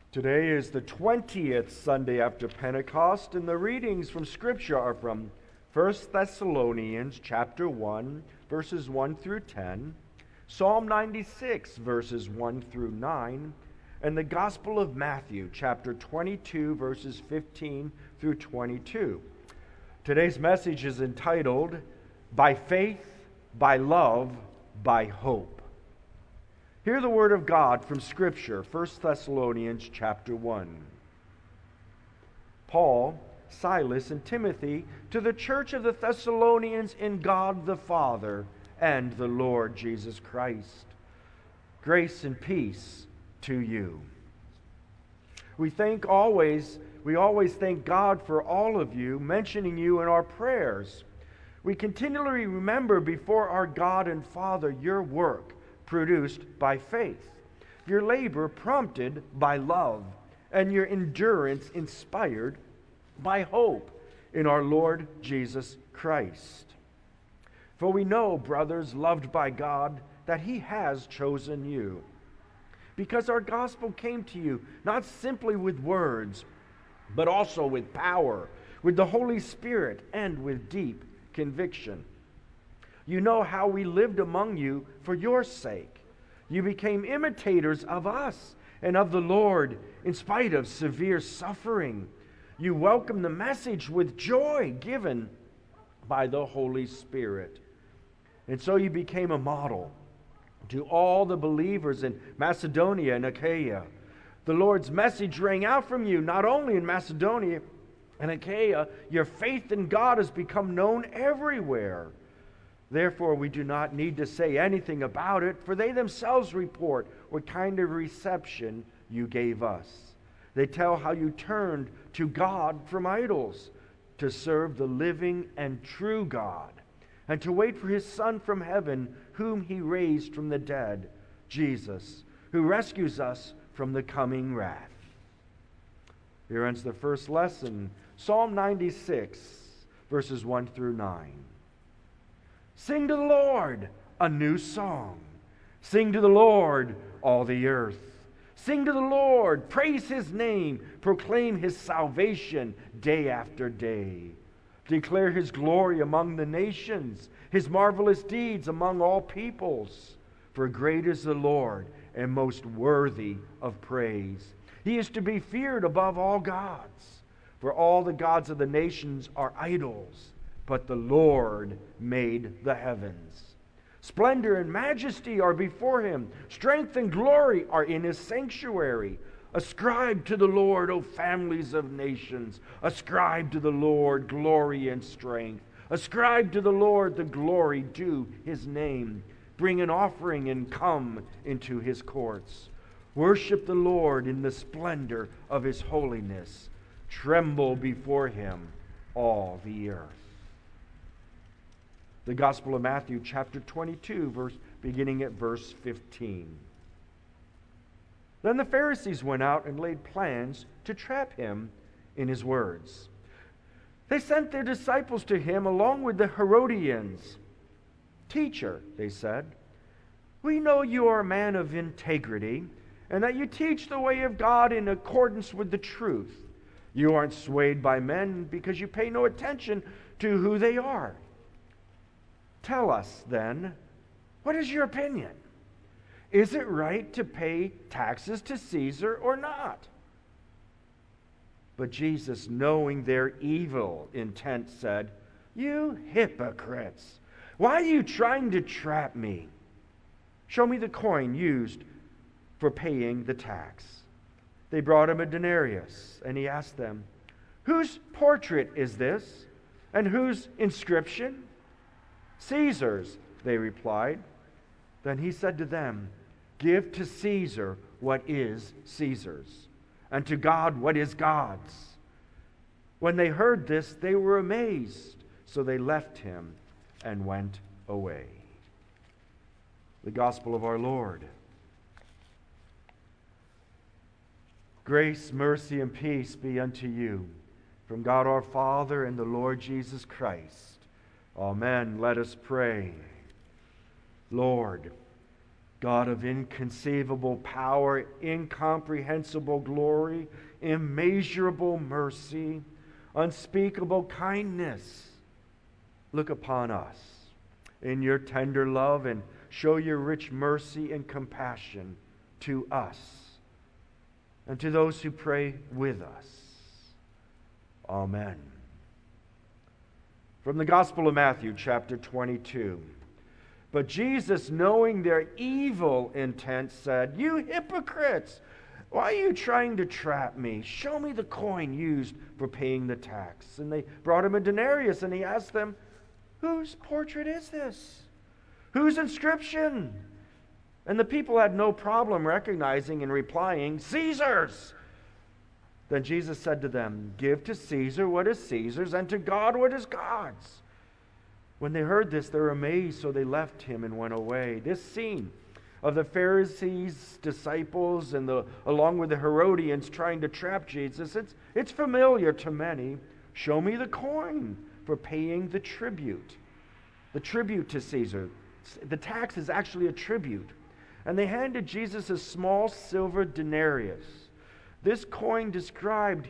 Today is the 20th Sunday after Pentecost, and the readings from Scripture are from 1 Thessalonians chapter 1, verses 1 through 10, Psalm 96, verses 1 through 9, and the Gospel of Matthew, chapter 22, verses 15 through 22. Today's message is entitled, By Faith, by Love, by Hope. Hear the word of God from Scripture, 1 Thessalonians chapter 1. Paul, Silas, and Timothy to the church of the Thessalonians in God the Father and the Lord Jesus Christ. Grace and peace to you. We always thank God for all of you, mentioning you in our prayers. We continually remember before our God and Father your work produced by faith, your labor prompted by love, and your endurance inspired by hope in our Lord Jesus Christ. For we know, brothers loved by God, that He has chosen you, because our gospel came to you not simply with words, but also with power, with the Holy Spirit, and with deep conviction. You know how we lived among you for your sake. You became imitators of us and of the Lord in spite of severe suffering. You welcomed the message with joy given by the Holy Spirit. And so you became a model to all the believers in Macedonia and Achaia. The Lord's message rang out from you, not only in Macedonia and Achaia. Your faith in God has become known everywhere. Therefore, we do not need to say anything about it, for they themselves report what kind of reception you gave us. They tell how you turned to God from idols to serve the living and true God, and to wait for His Son from heaven, whom He raised from the dead, Jesus, who rescues us from the coming wrath. Here ends the first lesson, Psalm 96, verses 1 through 9. Sing to the Lord a new song. Sing to the Lord, all the earth. Sing to the Lord, praise His name, proclaim His salvation day after day. Declare His glory among the nations, His marvelous deeds among all peoples. For great is the Lord, and most worthy of praise. He is to be feared above all gods. For all the gods of the nations are idols, but the Lord made the heavens. Splendor and majesty are before Him. Strength and glory are in His sanctuary. Ascribe to the Lord, O families of nations. Ascribe to the Lord glory and strength. Ascribe to the Lord the glory due His name. Bring an offering and come into His courts. Worship the Lord in the splendor of His holiness. Tremble before Him, all the earth. The Gospel of Matthew, chapter 22, beginning at verse 15. Then the Pharisees went out and laid plans to trap Him in His words. They sent their disciples to Him along with the Herodians. Teacher, they said, we know you are a man of integrity and that you teach the way of God in accordance with the truth. You aren't swayed by men because you pay no attention to who they are. Tell us, then, what is your opinion? Is it right to pay taxes to Caesar or not? But Jesus, knowing their evil intent, said, You hypocrites! Why are you trying to trap me? Show me the coin used for paying the tax. They brought Him a denarius, and He asked them, Whose portrait is this, and whose inscription? Caesar's, they replied. Then He said to them, Give to Caesar what is Caesar's, and to God what is God's. When they heard this, they were amazed, so they left Him and went away. The Gospel of our Lord. Grace, mercy, and peace be unto you from God our Father and the Lord Jesus Christ. Amen. Let us pray. Lord, God of inconceivable power, incomprehensible glory, immeasurable mercy, unspeakable kindness, look upon us in your tender love and show your rich mercy and compassion to us and to those who pray with us. Amen. From the Gospel of Matthew, chapter 22. But Jesus, knowing their evil intent, said, "You hypocrites! Why are you trying to trap me? Show me the coin used for paying the tax." And they brought him a denarius, and he asked them, "Whose portrait is this? Whose inscription?" And the people had no problem recognizing and replying, "Caesar's." Then Jesus said to them, "Give to Caesar what is Caesar's, and to God what is God's." When they heard this, they were amazed, so they left him and went away. This scene of the Pharisees' disciples and along with the Herodians trying to trap Jesus, it's familiar to many. Show me the coin for paying the tribute to Caesar. The tax is actually a tribute. And they handed Jesus a small silver denarius. This coin described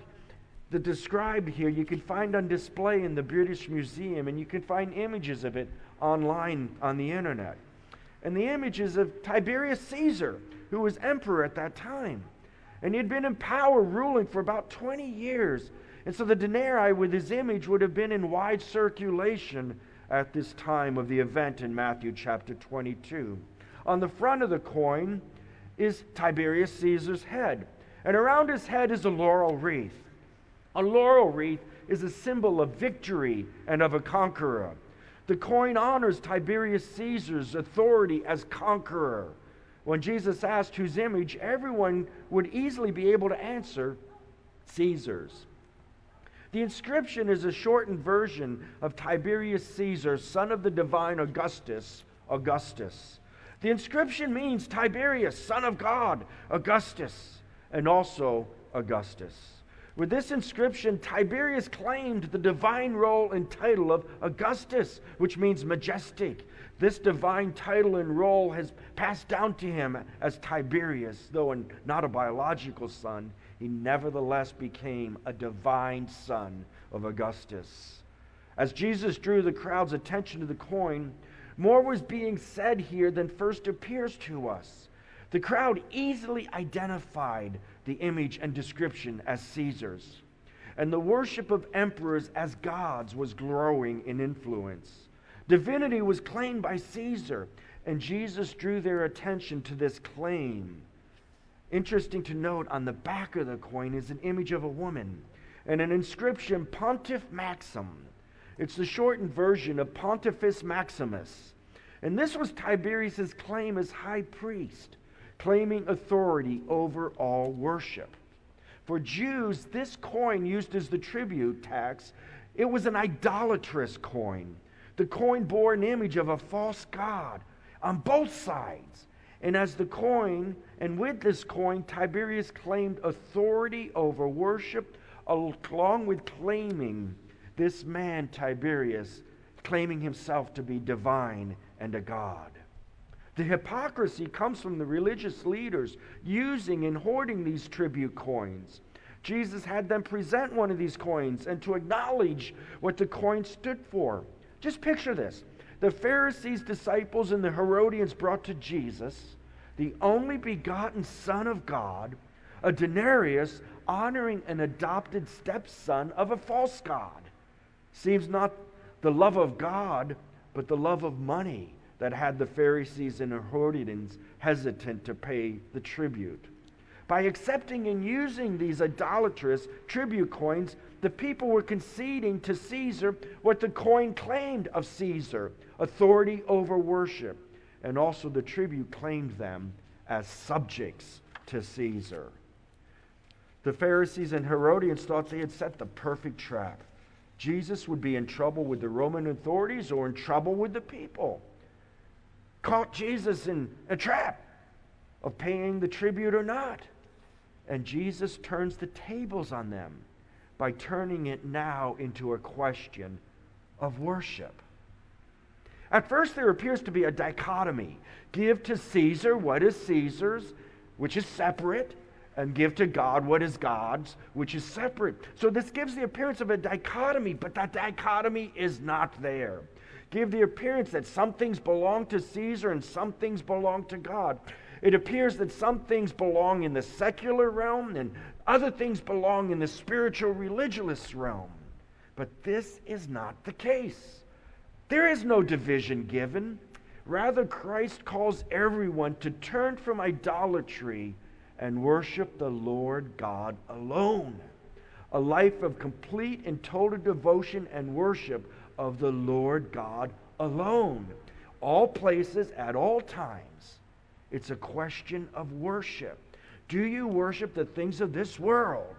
here, you can find on display in the British Museum, and you can find images of it online on the internet. And the images of Tiberius Caesar, who was emperor at that time. And he had been in power ruling for about 20 years. And so the denarii with his image would have been in wide circulation at this time of the event in Matthew chapter 22. On the front of the coin is Tiberius Caesar's head. And around his head is a laurel wreath. A laurel wreath is a symbol of victory and of a conqueror. The coin honors Tiberius Caesar's authority as conqueror. When Jesus asked whose image, everyone would easily be able to answer, Caesar's. The inscription is a shortened version of Tiberius Caesar, son of the divine Augustus. The inscription means Tiberius, son of God, Augustus, and also Augustus. With this inscription, Tiberius claimed the divine role and title of Augustus, which means majestic. This divine title and role has passed down to him as Tiberius. Though not a biological son, he nevertheless became a divine son of Augustus. As Jesus drew the crowd's attention to the coin, more was being said here than first appears to us. The crowd easily identified the image and description as Caesar's, and the worship of emperors as gods was growing in influence. Divinity was claimed by Caesar, and Jesus drew their attention to this claim. Interesting to note, on the back of the coin is an image of a woman and an inscription, Pontiff Maxim. It's the shortened version of Pontifex Maximus. And this was Tiberius' claim as high priest, claiming authority over all worship. For Jews, this coin used as the tribute tax, it was an idolatrous coin. The coin bore an image of a false god on both sides. And as the coin, and with this coin, Tiberius claimed authority over worship, along with claiming this man, Tiberius, claiming himself to be divine and a god. The hypocrisy comes from the religious leaders using and hoarding these tribute coins. Jesus had them present one of these coins and to acknowledge what the coin stood for. Just picture this. The Pharisees' disciples and the Herodians brought to Jesus the only begotten Son of God, a denarius honoring an adopted stepson of a false god. Seems not the love of God, but the love of money that had the Pharisees and Herodians hesitant to pay the tribute. By accepting and using these idolatrous tribute coins, the people were conceding to Caesar what the coin claimed of Caesar, authority over worship. And also the tribute claimed them as subjects to Caesar. The Pharisees and Herodians thought they had set the perfect trap. Jesus would be in trouble with the Roman authorities or in trouble with the people. Caught Jesus in a trap of paying the tribute or not. And Jesus turns the tables on them by turning it now into a question of worship. At first, there appears to be a dichotomy. Give to Caesar what is Caesar's, which is separate, and give to God what is God's, which is separate. So this gives the appearance of a dichotomy, but that dichotomy is not there. Give the appearance that some things belong to Caesar and some things belong to God. It appears that some things belong in the secular realm and other things belong in the spiritual religious realm. But this is not the case. There is no division given. Rather, Christ calls everyone to turn from idolatry and worship the Lord God alone. A life of complete and total devotion and worship of the Lord God alone. All places, at all times. It's a question of worship. Do you worship the things of this world?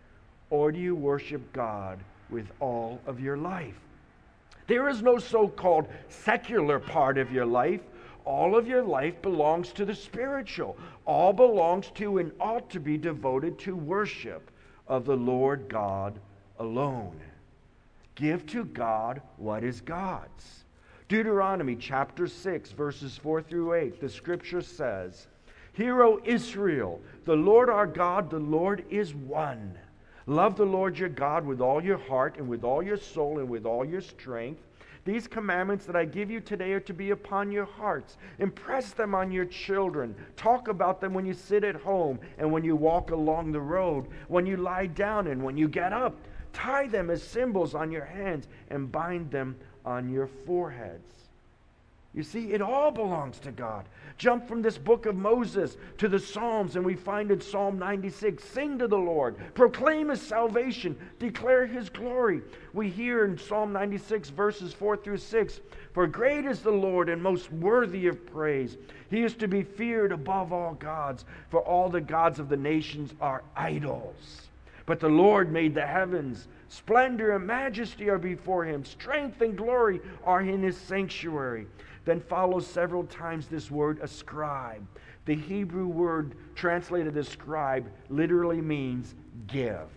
Or do you worship God with all of your life? There is no so-called secular part of your life. All of your life belongs to the spiritual. All belongs to and ought to be devoted to worship of the Lord God alone. Give to God what is God's. Deuteronomy chapter 6, verses 4 through 8, the scripture says, "Hear, O Israel, the Lord our God, the Lord is one. Love the Lord your God with all your heart and with all your soul and with all your strength. These commandments that I give you today are to be upon your hearts. Impress them on your children. Talk about them when you sit at home and when you walk along the road, when you lie down and when you get up. Tie them as symbols on your hands and bind them on your foreheads." You see, it all belongs to God. Jump from this book of Moses to the Psalms, and we find in Psalm 96, sing to the Lord, proclaim His salvation, declare His glory. We hear in Psalm 96, verses 4 through 6, "For great is the Lord and most worthy of praise. He is to be feared above all gods, for all the gods of the nations are idols. But the Lord made the heavens. Splendor and majesty are before Him. Strength and glory are in His sanctuary." Then follows several times this word ascribe. The Hebrew word translated ascribe literally means give.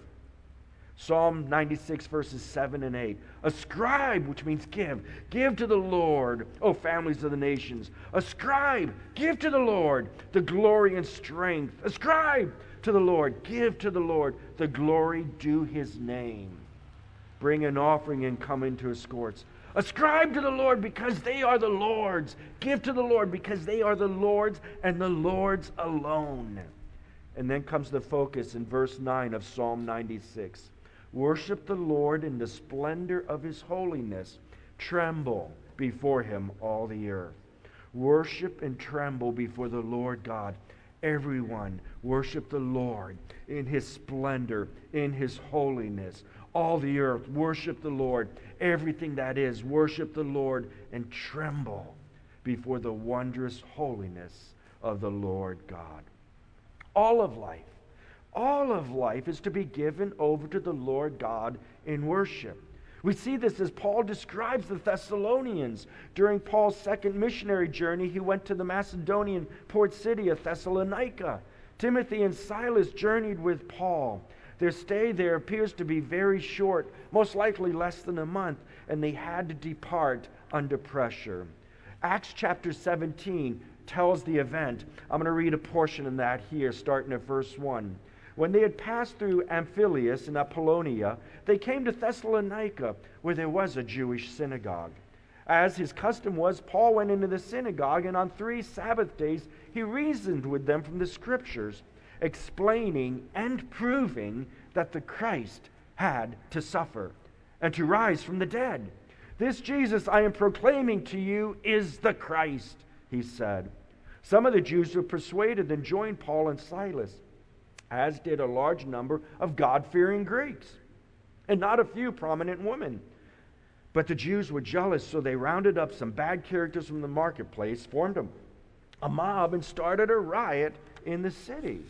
Psalm 96 verses 7 and 8. Ascribe, which means give. Give to the Lord, O families of the nations. Ascribe, give to the Lord the glory and strength. Ascribe to the Lord, give to the Lord the glory due His name. Bring an offering and come into His courts. Ascribe to the Lord because they are the Lord's. Give to the Lord because they are the Lord's and the Lord's alone. And then comes the focus in verse 9 of Psalm 96. Worship the Lord in the splendor of His holiness. Tremble before Him, all the earth. Worship and tremble before the Lord God. Everyone worship the Lord in His splendor, in His holiness. All the earth worship the Lord. Everything that is, worship the Lord and tremble before the wondrous holiness of the Lord God. All of life is to be given over to the Lord God in worship. We see this as Paul describes the Thessalonians. During Paul's second missionary journey, he went to the Macedonian port city of Thessalonica. Timothy and Silas journeyed with Paul. Their stay there appears to be very short, most likely less than a month, and they had to depart under pressure. Acts chapter 17 tells the event. I'm going to read a portion of that here, starting at verse 1. When they had passed through Amphipolis and Apollonia, they came to Thessalonica, where there was a Jewish synagogue. As his custom was, Paul went into the synagogue, and on 3 Sabbath days he reasoned with them from the Scriptures, explaining and proving that the Christ had to suffer and to rise from the dead. "This Jesus I am proclaiming to you is the Christ," he said. Some of the Jews were persuaded and joined Paul and Silas, as did a large number of God-fearing Greeks, and not a few prominent women. But the Jews were jealous, so they rounded up some bad characters from the marketplace, formed a mob, and started a riot in the city.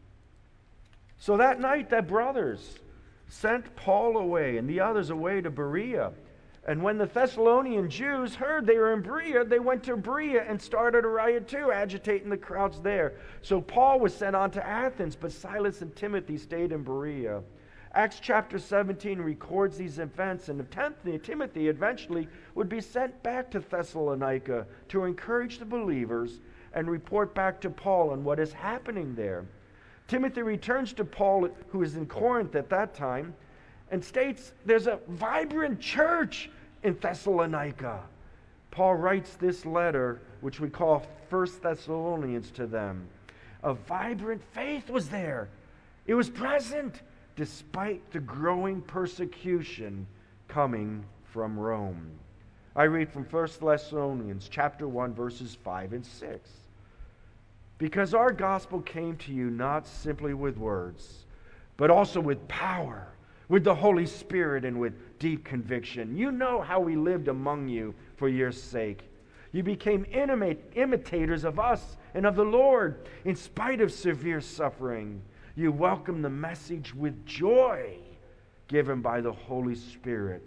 So that night, the brothers sent Paul away and the others away to Berea. And when the Thessalonian Jews heard they were in Berea, they went to Berea and started a riot too, agitating the crowds there. So Paul was sent on to Athens, but Silas and Timothy stayed in Berea. Acts chapter 17 records these events, and Timothy eventually would be sent back to Thessalonica to encourage the believers and report back to Paul on what is happening there. Timothy returns to Paul, who is in Corinth at that time, and states there's a vibrant church in Thessalonica. Paul writes this letter, which we call 1 Thessalonians, to them. A vibrant faith was there. It was present despite the growing persecution coming from Rome. I read from 1 Thessalonians chapter 1, verses 5 and 6. Because our gospel came to you not simply with words, but also with power, with the Holy Spirit, and with deep conviction. You know how we lived among you for your sake. You became imitators of us and of the Lord in spite of severe suffering. You welcomed the message with joy given by the Holy Spirit.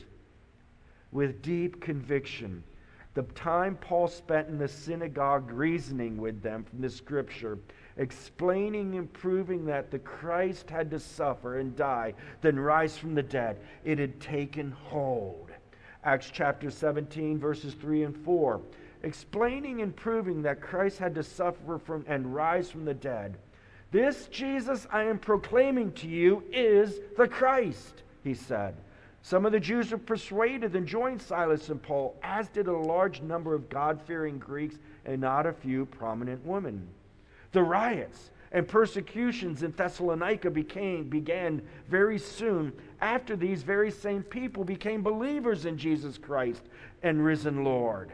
With deep conviction. The time Paul spent in the synagogue reasoning with them from the Scripture, explaining and proving that the Christ had to suffer and die, then rise from the dead, it had taken hold. Acts chapter 17, verses 3 and 4. Explaining and proving that Christ had to suffer and rise from the dead. This Jesus I am proclaiming to you is the Christ, he said. Some of the Jews were persuaded and joined Silas and Paul, as did a large number of God-fearing Greeks and not a few prominent women. The riots and persecutions in Thessalonica began very soon after these very same people became believers in Jesus Christ and risen Lord.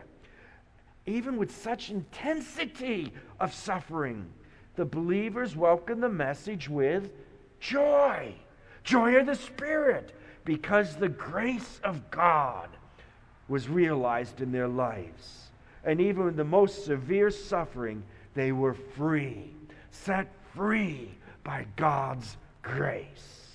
Even with such intensity of suffering, the believers welcomed the message with joy. Joy of the Spirit, because the grace of God was realized in their lives. And even in the most severe suffering, they were free, set free by God's grace.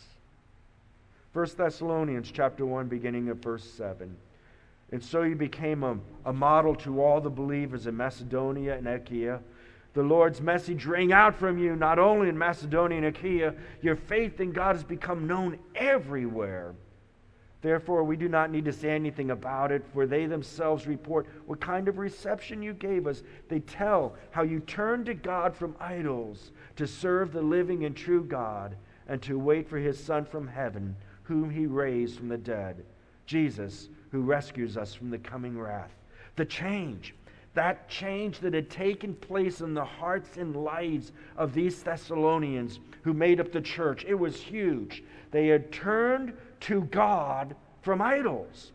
1 Thessalonians chapter 1, beginning at verse 7. And so you became a model to all the believers in Macedonia and Achaia. The Lord's message rang out from you, not only in Macedonia and Achaia. Your faith in God has become known everywhere. Therefore, we do not need to say anything about it, for they themselves report what kind of reception you gave us. They tell how you turned to God from idols to serve the living and true God and to wait for his Son from heaven, whom he raised from the dead, Jesus, who rescues us from the coming wrath. The change, that change that had taken place in the hearts and lives of these Thessalonians who made up the church, it was huge. They had turned to God from idols,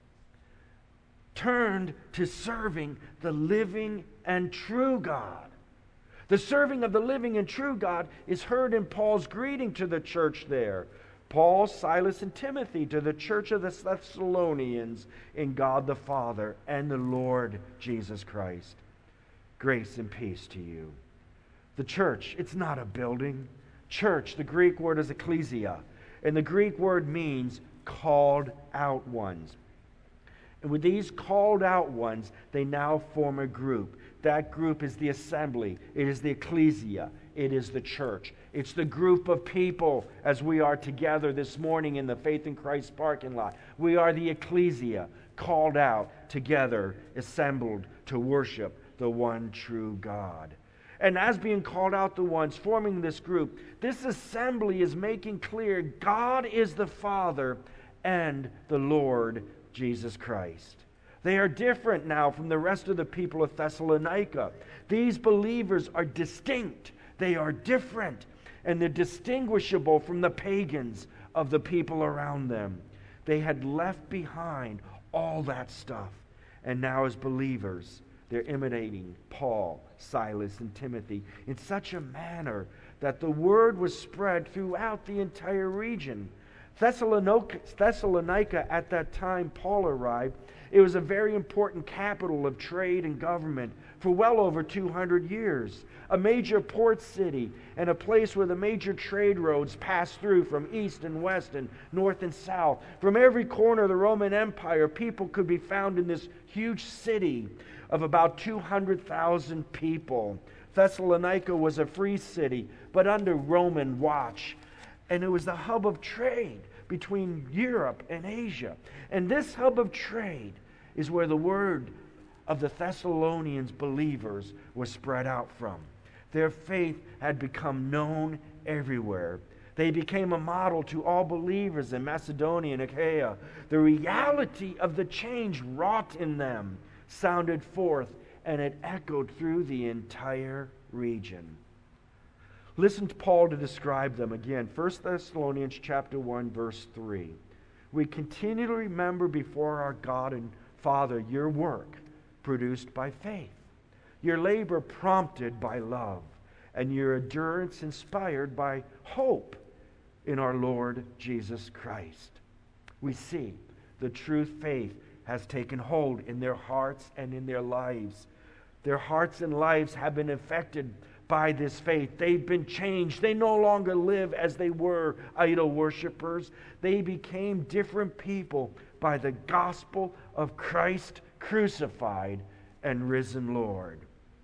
turned to serving the living and true God. The serving of the living and true God is heard in Paul's greeting to the church there. Paul, Silas, and Timothy to the church of the Thessalonians in God the Father and the Lord Jesus Christ. Grace and peace to you. The church, it's not a building. Church, the Greek word is ecclesia. And the Greek word means called out ones. And with these called out ones, they now form a group. That group is the assembly. It is the ecclesia. It is the church. It's the group of people as we are together this morning in the Faith in Christ parking lot. We are the ecclesia, called out together, assembled to worship the one true God. And as being called out the ones forming this group, this assembly is making clear God is the Father and the Lord Jesus Christ. They are different now from the rest of the people of Thessalonica. These believers are distinct. They are different. And they're distinguishable from the pagans of the people around them. They had left behind all that stuff. And now as believers, they're imitating Paul, Silas, and Timothy in such a manner that the word was spread throughout the entire region. Thessalonica, at that time Paul arrived, it was a very important capital of trade and government for well over 200 years. A major port city and a place where the major trade roads passed through from east and west and north and south. From every corner of the Roman Empire, people could be found in this huge city of about 200,000 people. Thessalonica was a free city, but under Roman watch. And it was the hub of trade between Europe and Asia. And this hub of trade is where the word of the Thessalonians believers was spread out from. Their faith had become known everywhere. They became a model to all believers in Macedonia and Achaia. The reality of the change wrought in them sounded forth, and it echoed through the entire region. Listen to Paul to describe them again. 1 Thessalonians chapter 1, verse 3. We continue to remember before our God and Father your work produced by faith, your labor prompted by love, and your endurance inspired by hope in our Lord Jesus Christ. We see the true faith has taken hold in their hearts and in their lives. Their hearts and lives have been affected by this faith. They've been changed. They no longer live as they were idol worshipers. They became different people by the gospel of Christ crucified and risen Lord.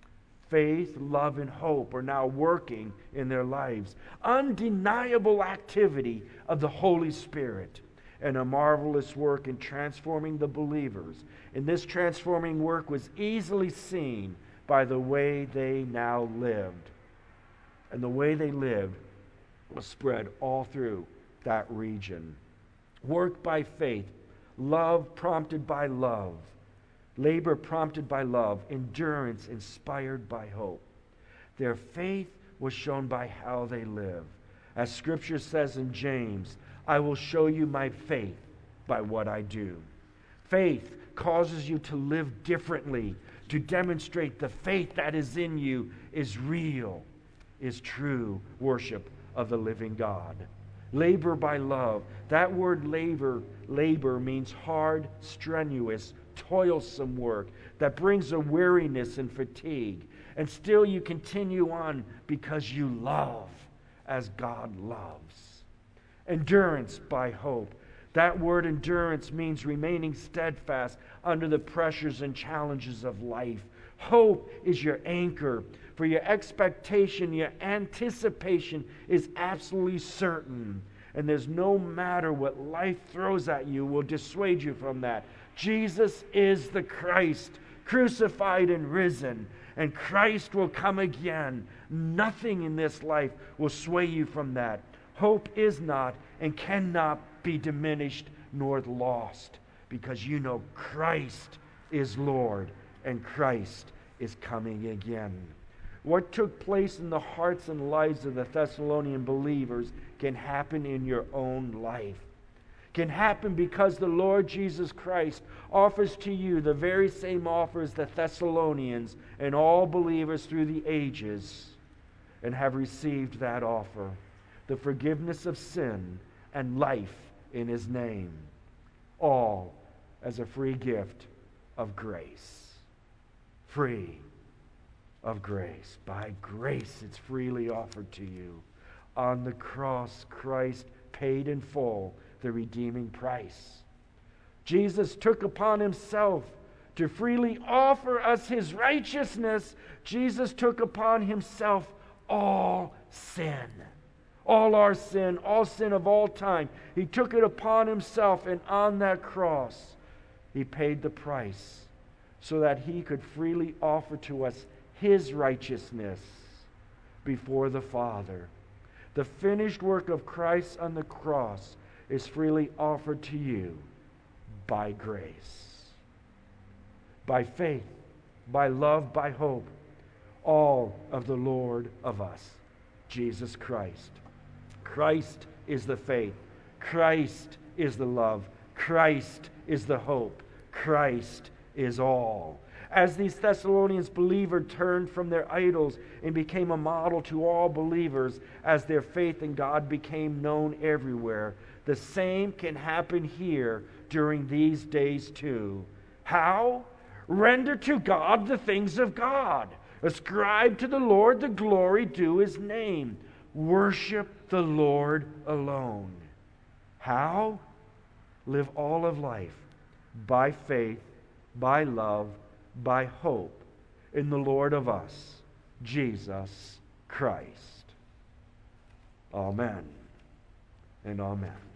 Faith, love, and hope are now working in their lives. Undeniable activity of the Holy Spirit and a marvelous work in transforming the believers. And this transforming work was easily seen by the way they now lived. And the way they lived was spread all through that region. Work by faith, love prompted by love, labor prompted by love, endurance inspired by hope. Their faith was shown by how they live. As Scripture says in James, I will show you my faith by what I do. Faith causes you to live differently, to demonstrate the faith that is in you is real, is true worship of the living God. Labor by love. That word labor means hard, strenuous, toilsome work that brings a weariness and fatigue. And still you continue on because you love as God loves. Endurance by hope. That word endurance means remaining steadfast under the pressures and challenges of life. Hope is your anchor, for your expectation, your anticipation is absolutely certain. And there's no matter what life throws at you will dissuade you from that. Jesus is the Christ, crucified and risen, and Christ will come again. Nothing in this life will sway you from that. Hope is not and cannot be diminished nor lost, because you know Christ is Lord and Christ is coming again. What took place in the hearts and lives of the Thessalonian believers can happen in your own life. Can happen because the Lord Jesus Christ offers to you the very same offer as the Thessalonians and all believers through the ages, and have received that offer. The forgiveness of sin and life in His name. All as a free gift of grace. Free of grace. By grace it's freely offered to you. On the cross, Christ paid in full the redeeming price. Jesus took upon Himself to freely offer us His righteousness. Jesus took upon Himself all sin. All our sin, all sin of all time. He took it upon Himself, and on that cross, He paid the price so that He could freely offer to us His righteousness before the Father. The finished work of Christ on the cross is freely offered to you by grace, by faith, by love, by hope, all of the Lord of us, Jesus Christ. Christ is the faith. Christ is the love. Christ is the hope. Christ is all. As these Thessalonians believers turned from their idols and became a model to all believers, as their faith in God became known everywhere, the same can happen here during these days too. How? Render to God the things of God. Ascribe to the Lord the glory due His name. Worship the Lord alone. How? Live all of life by faith, by love, by hope in the Lord of us, Jesus Christ. Amen. and amen.